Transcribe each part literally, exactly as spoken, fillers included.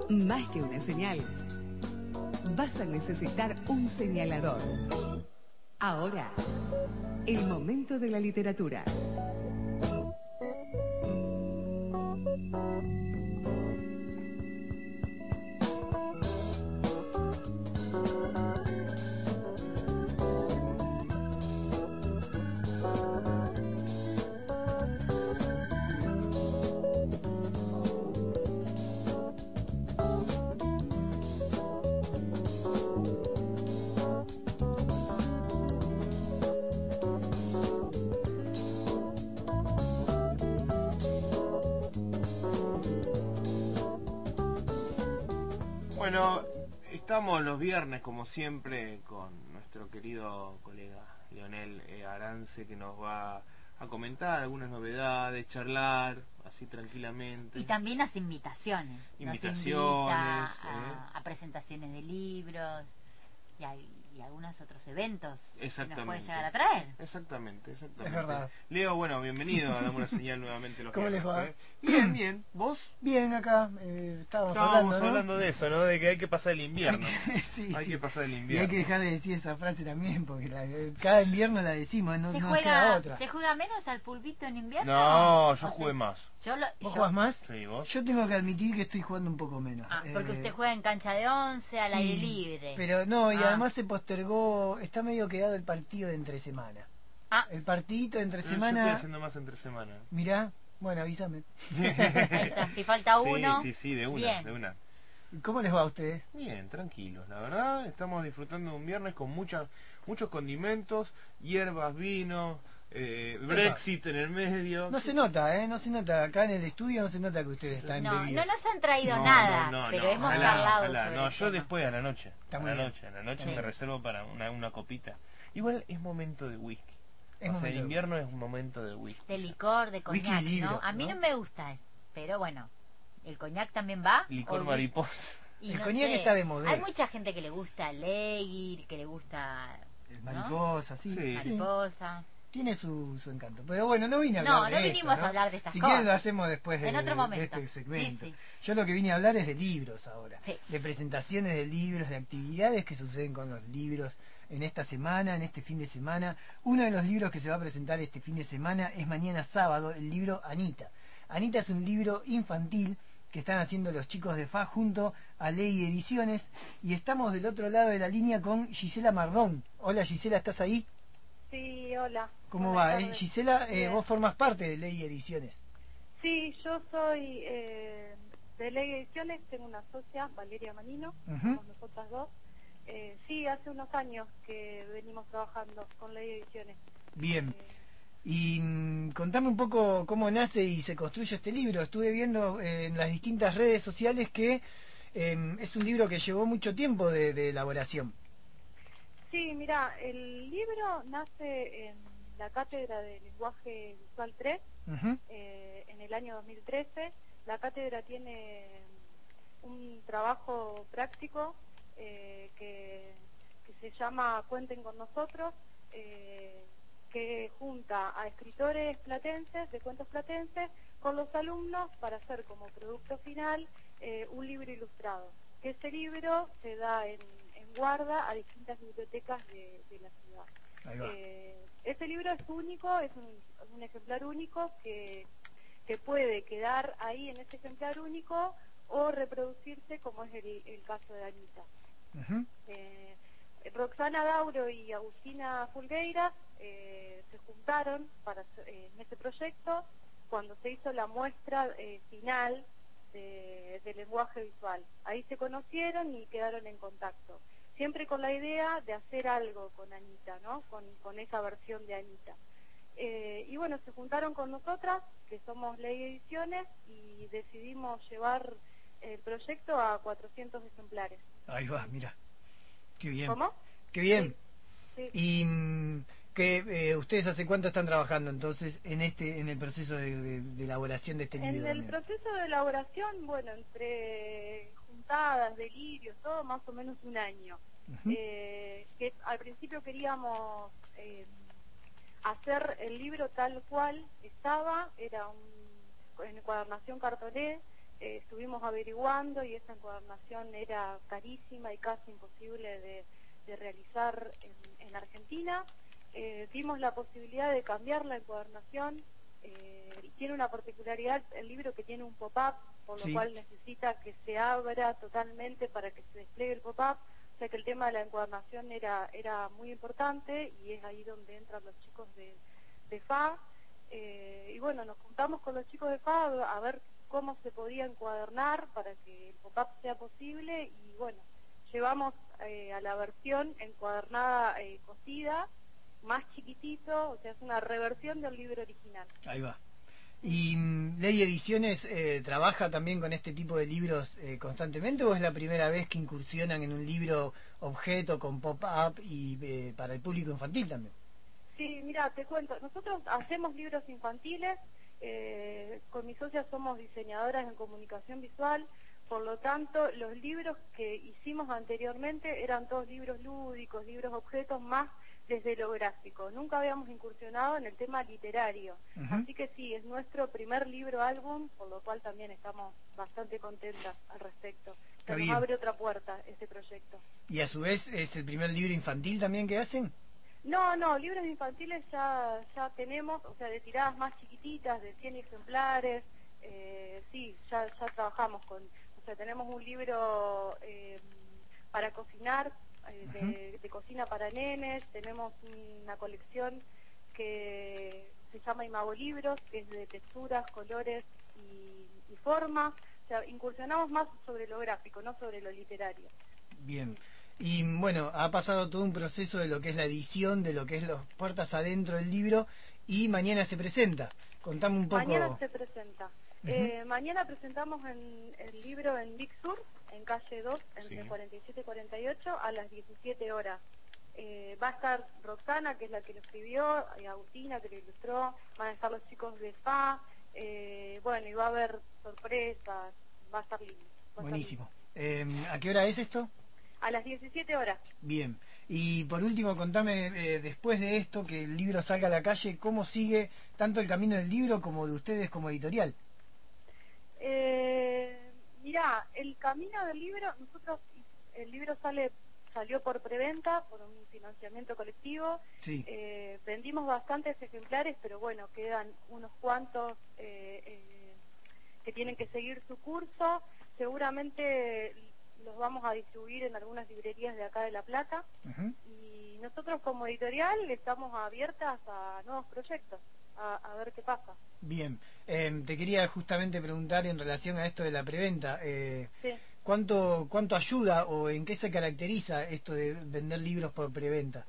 Más que una señal, vas a necesitar un señalador. Ahora, el momento de la literatura. Bueno, estamos los viernes como siempre con nuestro querido colega Leonel eh, Arance, que nos va a comentar algunas novedades, charlar así tranquilamente. Y también hace invitaciones. Invitaciones. Nos invita a, eh. a presentaciones de libros y, a, y algunos otros eventos que nos puede llegar a traer. Exactamente, exactamente. Es verdad. Leo, bueno, bienvenido a Dame una Señal nuevamente. Los ¿Cómo les viernes, va? ¿eh? Bien, bien. ¿Vos? Bien, acá eh, estábamos, Estábamos hablando, ¿no? hablando de eso, ¿no? De que hay que pasar el invierno. sí, hay sí. que pasar el Y invierno. hay que dejar de decir esa frase también, porque la, cada invierno la decimos, no, ¿Se, no juega, queda otra. ¿Se juega menos al fulbito en invierno? No, yo O jugué sea, más. Yo lo, ¿Vos yo, jugás más? Sí, ¿vos? Yo tengo que admitir que estoy jugando un poco menos. Ah, porque Eh, usted juega en cancha de once, al sí, aire libre. Pero no, y Ah. además se postergó, está medio quedado el partido de entre semana. Ah, El partidito de entre Yo estoy semana, haciendo más entre semana. mirá, bueno, avísame. ahí está. Si falta uno. Sí, sí, sí, de una, bien. de una. ¿Cómo les va a ustedes? Bien, tranquilos, la verdad, estamos disfrutando de un viernes con muchas, muchos condimentos, hierbas, vino, eh, Brexit en el medio. No se nota, ¿eh? No se nota. Acá en el estudio no se nota que ustedes están No, no bebidos. nos han traído No, nada, no, no, pero no, hemos ojalá, charlado ojalá. sobre No, el yo tema. después a la noche, Está a muy la bien. noche, a la noche Sí. me reservo para una, una copita. Igual es momento de whisky. Es o sea, momento el de invierno es un momento de whisky. De licor, de Whisky coñac, y libro, ¿no? A mí ¿no? no me gusta eso, pero bueno, ¿el coñac también va? Licor O- mariposa. y El no coñac sé, está de moda. Hay mucha gente que le gusta el Leir, que le gusta El ¿no? mariposa, sí. Sí. sí. mariposa. Tiene su, su encanto. Pero bueno, no vine a hablar No, de no esto, vinimos ¿no? a hablar de estas si cosas. quieren lo hacemos después de, En otro de- momento. de este segmento. Sí, sí. Yo lo que vine a hablar es de libros ahora. Sí. De presentaciones de libros, de actividades que suceden con los libros en esta semana, en este fin de semana. Uno de los libros que se va a presentar este fin de semana es mañana sábado, el libro Anita. Anita es un libro infantil que están haciendo los chicos de F A junto a Ley Ediciones, y estamos del otro lado de la línea con Gisela Mardón. Hola Gisela, ¿estás ahí? Sí, hola. ¿Cómo Buenas va? Eh, tardes. Gisela, eh, Bien. vos formas parte de Ley Ediciones. Sí, yo soy eh, de Ley Ediciones, tengo una socia, Valeria Manino, Ujú. somos nosotras dos. Eh, sí, hace unos años que venimos trabajando con Ley Ediciones. Bien. Eh, Y mm, contame un poco cómo nace y se construye este libro. Estuve viendo eh, en las distintas redes sociales que eh, es un libro que llevó mucho tiempo de, de elaboración. sí, mira, el libro nace en la Cátedra de Lenguaje Visual tres, Ujú. eh, en el año dos mil trece. La cátedra tiene un trabajo práctico eh, que, que se llama Cuenten con nosotros, eh, que junta a escritores platenses, de cuentos platenses, con los alumnos para hacer como producto final eh, un libro ilustrado. Que ese libro se da en, en guarda a distintas bibliotecas de, de la ciudad. Ahí va. Eh, ese libro es único, es un, un ejemplar único que, que puede quedar ahí en ese ejemplar único o reproducirse, como es el, el caso de Anita. Ujú. Eh, Roxana Dauro y Agustina Fulgueiras eh, se juntaron para eh, en este proyecto cuando se hizo la muestra eh, final de, de lenguaje visual. Ahí se conocieron y quedaron en contacto. Siempre con la idea de hacer algo con Anita, ¿no? Con, con esa versión de Anita. Eh, y bueno, se juntaron con nosotras, que somos Ley Ediciones, y decidimos llevar el proyecto a cuatrocientos ejemplares. Ahí va, mira. Qué bien. ¿Cómo? Qué bien. Sí. Y mm, que eh, ustedes hace cuánto están trabajando entonces en este en el proceso de, de- de elaboración de este libro. En el también? proceso de elaboración, bueno, entre juntadas, delirios, todo, más o menos un año. Ujú. Eh, que al principio queríamos eh, hacer el libro tal cual estaba, era un, en encuadernación cartoné, eh, estuvimos averiguando y esa encuadernación era carísima y casi imposible de, de realizar en, en Argentina. Eh, vimos la posibilidad de cambiar la encuadernación. Eh, tiene una particularidad el libro que tiene un pop-up, por lo sí. cual necesita que se abra totalmente para que se despliegue el pop-up. O sea que el tema de la encuadernación era, era muy importante y es ahí donde entran los chicos de, de F A. Eh, y bueno, nos juntamos con los chicos de F A a ver cómo se podía encuadernar para que el pop-up sea posible y bueno, llevamos eh, a la versión encuadernada eh, cosida, más chiquitito, o sea, es una reversión del libro original. Ahí va. ¿Y um, Ley Ediciones eh, trabaja también con este tipo de libros eh, constantemente o es la primera vez que incursionan en un libro objeto con pop-up y eh, para el público infantil también? Sí, mira, te cuento, nosotros hacemos libros infantiles, eh, con mis socias somos diseñadoras en comunicación visual, por lo tanto, los libros que hicimos anteriormente eran todos libros lúdicos, libros objetos, más desde lo gráfico. Nunca habíamos incursionado en el tema literario. Uh-huh. Así que sí, es nuestro primer libro álbum, por lo cual también estamos bastante contentas al respecto. Se nos abre otra puerta este proyecto. ¿Y a su vez es el primer libro infantil también que hacen? No, no, libros infantiles ya ya tenemos, o sea, de tiradas más chiquititas, de cien ejemplares. Eh, sí, ya, ya trabajamos con... O sea, tenemos un libro eh, para cocinar, eh, de, uh-huh. de cocina para nenes, tenemos una colección que se llama Imago Libros, que es de texturas, colores y, y formas. O sea, incursionamos más sobre lo gráfico, no sobre lo literario. Bien. Y bueno, ha pasado todo un proceso de lo que es la edición, de lo que es las puertas adentro del libro, y mañana se presenta. Contame un poco. Mañana se presenta. Uh-huh. eh, mañana presentamos en, el libro en Big Sur, en calle dos, entre sí. cuarenta y siete y cuarenta y ocho, a las diecisiete horas. Eh, va a estar Roxana, que es la que lo escribió, y Agustina, que lo ilustró, van a estar los chicos de F A, eh, bueno, y va a haber sorpresas, va a estar lindo. Va Buenísimo. Estar lindo. Eh, ¿A qué hora es esto? A las diecisiete horas. Bien. Y por último, contame, eh, después de esto, que el libro salga a la calle, ¿cómo sigue tanto el camino del libro como de ustedes como editorial? Eh, mirá, el camino del libro, nosotros, el libro sale salió por preventa, por un financiamiento colectivo. Sí. Eh, vendimos bastantes ejemplares, pero bueno, quedan unos cuantos eh, eh, que tienen que seguir su curso. Seguramente los vamos a distribuir en algunas librerías de acá de La Plata. Uh-huh. Y nosotros como editorial estamos abiertas a nuevos proyectos, a, a ver qué pasa. Bien, eh, te quería justamente preguntar en relación a esto de la preventa, eh, sí. ¿cuánto, ¿cuánto ayuda o en qué se caracteriza esto de vender libros por preventa?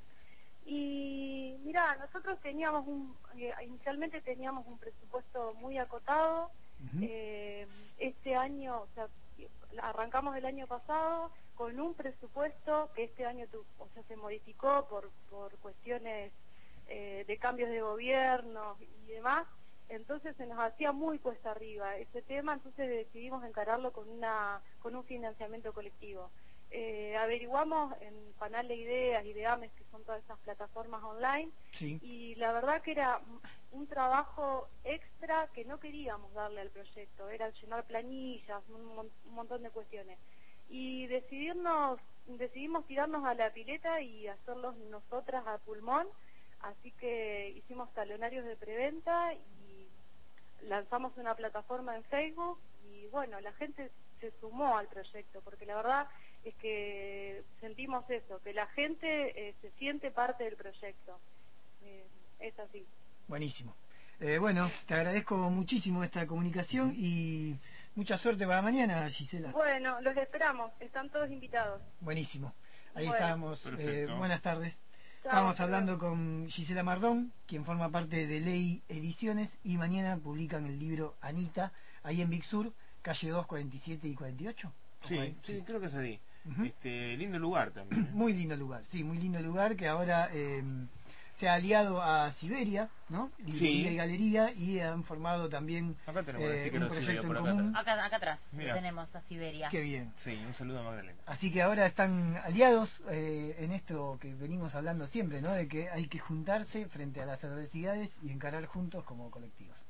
Y mira, nosotros teníamos un, eh, inicialmente teníamos un presupuesto muy acotado. Uh-huh. eh, este año, o sea, arrancamos el año pasado con un presupuesto que este año tu, o sea, se modificó por, por cuestiones eh, de cambios de gobierno y demás, entonces se nos hacía muy cuesta arriba ese tema, entonces decidimos encararlo con una con un financiamiento colectivo. Eh, averiguamos en Panal de Ideas y de Ames, que son todas esas plataformas online, sí. Y la verdad que era un trabajo extra que no queríamos darle al proyecto, era llenar planillas, un, mon un montón de cuestiones. Y decidirnos, decidimos tirarnos a la pileta y hacerlos nosotras a pulmón, así que hicimos talonarios de preventa y lanzamos una plataforma en Facebook y bueno, la gente se sumó al proyecto, porque la verdad es que sentimos eso, que la gente eh, se siente parte del proyecto. Eh, es así. Buenísimo. Eh, bueno, te agradezco muchísimo esta comunicación y mucha suerte para mañana, Gisela. Bueno, los esperamos, están todos invitados. Buenísimo. Ahí bueno. estábamos. Eh, buenas tardes. Chao, Estábamos hablando con Gisela Mardón, quien forma parte de Ley Ediciones, y mañana publican el libro Anita, ahí en Big Sur, calle dos, cuarenta y siete y cuarenta y ocho. Sí, sí, sí, creo que es así. Uh-huh. Este, lindo lugar también. Muy lindo lugar, sí, muy lindo lugar que ahora eh, se ha aliado a Siberia, ¿no? Librería sí. y galería, y han formado también acá tenemos eh, un proyecto en común. Acá, acá atrás Mirá. tenemos a Siberia. Qué bien. Sí, un saludo a Magdalena. Así que ahora están aliados eh, en esto que venimos hablando siempre, ¿no? De que hay que juntarse frente a las adversidades y encarar juntos como colectivos.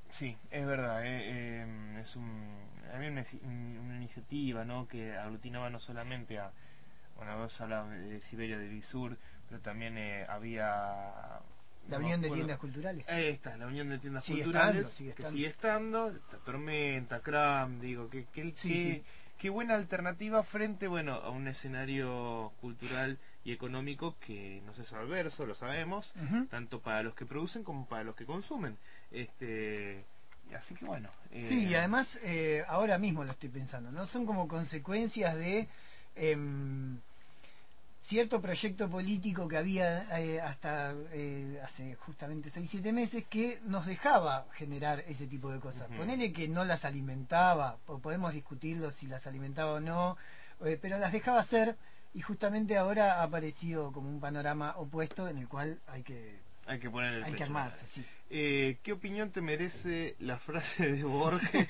Sí, es verdad, eh, eh, es un, había una, una iniciativa, ¿no?, que aglutinaba no solamente a, bueno, vos hablabas de Siberia de Visur, pero también eh, había... La Unión de Tiendas Culturales. Ahí está, la Unión de Tiendas sigue Culturales, estando, sigue que estando. sigue estando, está Tormenta, Cram, digo, que, que, Sí, que, sí. qué buena alternativa frente, bueno, a un escenario cultural y económico que no es adverso, lo sabemos, uh-huh. tanto para los que producen como para los que consumen. Este, así que bueno. Eh... Sí, y además, eh, ahora mismo lo estoy pensando, ¿no? Son como consecuencias de... Eh, cierto proyecto político que había eh, hasta eh, hace justamente seis siete meses que nos dejaba generar ese tipo de cosas. Uh-huh. Ponele que no las alimentaba, o podemos discutirlo si las alimentaba o no, eh, pero las dejaba hacer, y justamente ahora ha aparecido como un panorama opuesto en el cual hay que hay que poner el hay pecho, que armarse, sí. Eh, ¿Qué opinión te merece la frase de Borges?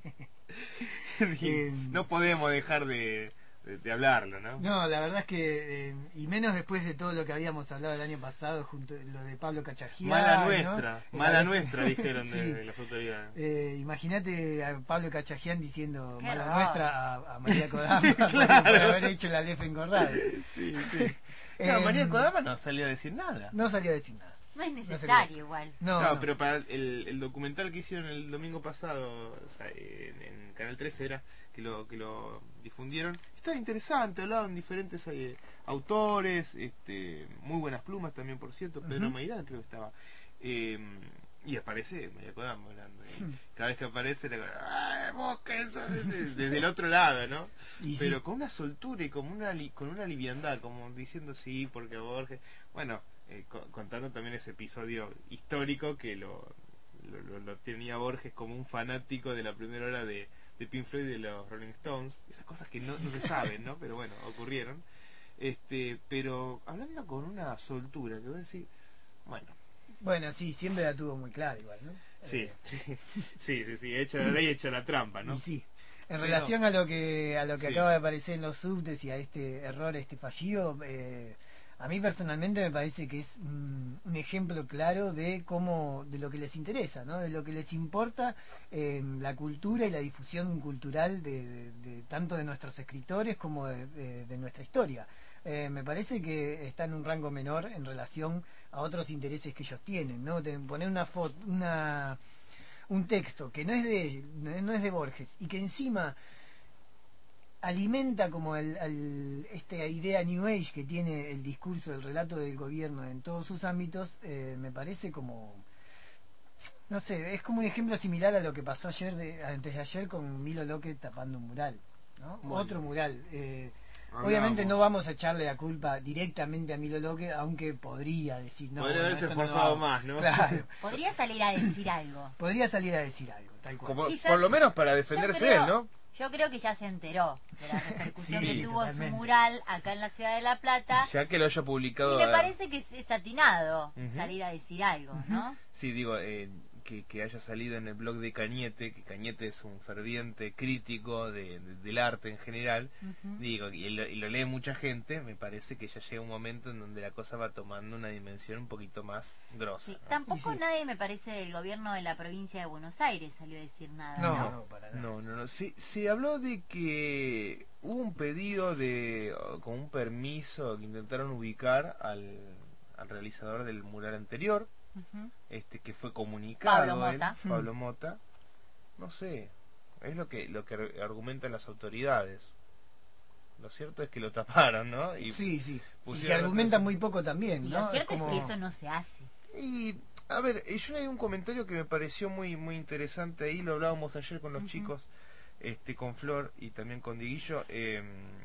eh, no podemos dejar de De, de hablarlo, ¿no? No, la verdad es que, eh, y menos después de todo lo que habíamos hablado el año pasado, junto lo de Pablo Cachagián. Mala nuestra, ¿no? mala eh, nuestra, dijeron sí. de, de las autoridades. Eh, Imagínate a Pablo Cachagián diciendo Qué mala raro. nuestra a, a María Kodama Claro. por haber hecho la Lef engordada. Sí, sí. Eh, No, María Kodama no salió a decir nada. No salió a decir nada. No es necesario no igual. No, no, no, pero para el, el documental que hicieron el domingo pasado, o sea, en, en Canal trece era que lo que lo difundieron, estaba interesante, hablaban diferentes eh, autores, este, muy buenas plumas también, por cierto. Pedro uh-huh. Mairán creo que estaba, eh, y aparece María Kodama hablando, y uh-huh. cada vez que aparece le ¡ay, vos qué eso! Desde, desde el otro lado, ¿no? Y pero sí. con una soltura y como una con una liviandad, como diciendo sí, porque Borges, bueno, Eh, co- contando también ese episodio histórico que lo, lo, lo, lo tenía Borges como un fanático de la primera hora de, de Pink Floyd y de los Rolling Stones, esas cosas que no, no se saben, ¿no? Pero bueno, ocurrieron. Este, pero hablando con una soltura, que voy a decir, bueno. Bueno, sí, siempre la tuvo muy clara igual, ¿no? Sí, eh. sí, sí, sí, sí, hecho la ley, hecho la trampa, ¿no? Y sí. En relación a lo que a lo que sí. acaba de aparecer en los subtes y a este error, este fallido, eh, a mí personalmente me parece que es un, un ejemplo claro de cómo, de lo que les interesa, ¿no? De lo que les importa eh, la cultura y la difusión cultural de, de, de tanto de nuestros escritores como de, de, de nuestra historia. Eh, me parece que está en un rango menor en relación a otros intereses que ellos tienen, ¿no? De poner una foto, una un texto que no es de no es de Borges y que encima alimenta como el, el, esta idea New Age que tiene el discurso, el relato del gobierno en todos sus ámbitos, eh, me parece como, no sé, es como un ejemplo similar a lo que pasó ayer de, antes de ayer con Milo Locke tapando un mural, ¿no? Bueno. Otro mural. Eh, obviamente no vamos a echarle la culpa directamente a Milo Locke, aunque podría decir, no. Podría bueno, haberse no esforzado más, ¿no? Claro. Podría salir a decir algo. Podría salir a decir algo, tal cual. Como, Quizás, por lo menos para defenderse creo, él, ¿no? Yo creo que ya se enteró de la repercusión Sí, que tuvo totalmente. su mural acá en la ciudad de La Plata. Ya que lo haya publicado. Y me a... parece que es, es atinado Uh-huh. salir a decir algo, Uh-huh. ¿no? Sí, digo, eh, que, que haya salido en el blog de Cañete, que Cañete es un ferviente crítico de, de, del arte en general, uh-huh. digo, y lo, y lo lee mucha gente, me parece que ya llega un momento en donde la cosa va tomando una dimensión un poquito más grosa. Sí. ¿no? Tampoco sí. nadie, me parece, del gobierno de la provincia de Buenos Aires salió a decir nada. No, No, no, para nada. No, no, no. Se, se habló de que hubo un pedido de, con un permiso, que intentaron ubicar al, al realizador del mural anterior, uh-huh. este que fue comunicado Pablo él, Mota. Pablo Mota. No sé, es lo que lo que argumentan las autoridades. Lo cierto es que lo taparon, ¿no? Y sí, sí. Y que pusieron argumentan otras- muy poco también, Y ¿no? lo cierto es, como- que eso no se hace. Y, a ver, eh, yo leí un comentario que me pareció muy muy interesante ahí, lo hablábamos ayer con los Ujú. chicos, este con Flor y también con Diguillo. Eh,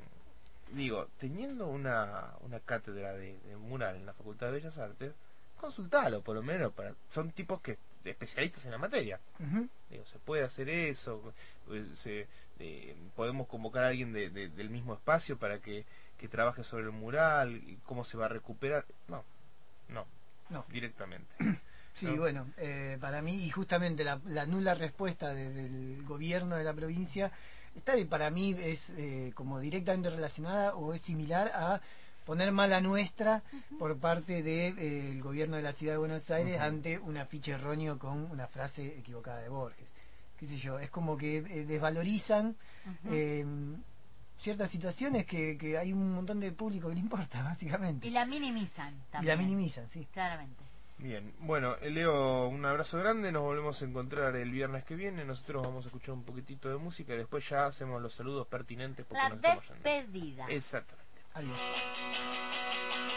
digo, teniendo una, una cátedra de, de mural en la Facultad de Bellas Artes, consultalo por lo menos, para son tipos que especialistas en la materia. Ujú. Digo, se puede hacer eso, pues, se, eh, podemos convocar a alguien de, de- del mismo espacio para que, que trabaje sobre el mural, y cómo se va a recuperar. No, no, No. directamente. Sí, ¿no? bueno, eh, para mí, y justamente la, la nula respuesta de- del gobierno de la provincia, está de- para mí es eh, como directamente relacionada o es similar a, poner mala nuestra uh-huh. por parte del de, eh, gobierno de la ciudad de Buenos Aires uh-huh. ante un afiche erróneo con una frase equivocada de Borges. Qué sé yo, es como que eh, desvalorizan uh-huh. eh, ciertas situaciones que, que hay un montón de público que le importa, básicamente. Y la minimizan también. Y la minimizan, sí. Claramente. Bien, bueno, Leo, un abrazo grande, nos volvemos a encontrar el viernes que viene, nosotros vamos a escuchar un poquitito de música y después ya hacemos los saludos pertinentes porque la nos despedida. Exactamente. Adiós.